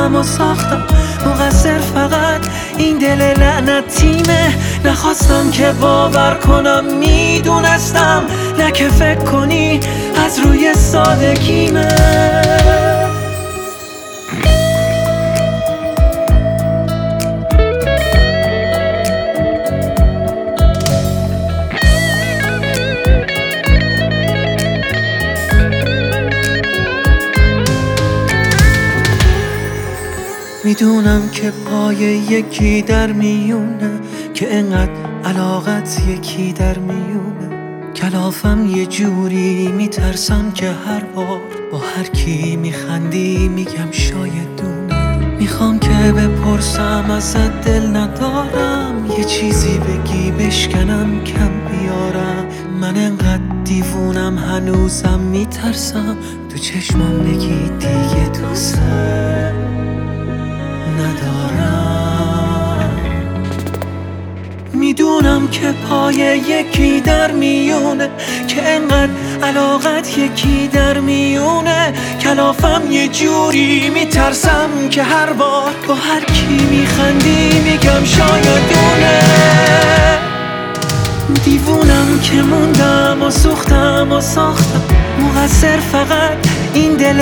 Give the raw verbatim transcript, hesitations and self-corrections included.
پرسم و ساختم، مقصر فقط این دل لعنتیمه. نخواستم که باور کنم، میدونستم نه که فکر کنی از روی سادگیمه. میدونم که پای یکی در میونه، که انقدر علاقت یکی در میونه. کلافم یه جوری میترسم که هر بار با هر کی میخندی میگم شاید دونه. میخوام که بپرسم ازت دل ندارم، یه چیزی بگی بشکنم کم بیارم. من انقدر دیوونم هنوزم میترسم تو چشمام بگی دیگه دوست ندارم. میدونم که پای یکی در میونه، که انقدر علاقت یکی در میونه. کلافم یه جوری میترسم که هر بار با هر کی میخندی میگم شاید دونه. دیوونم که موندم و سوختم و ساختم، مقصر فقط این دل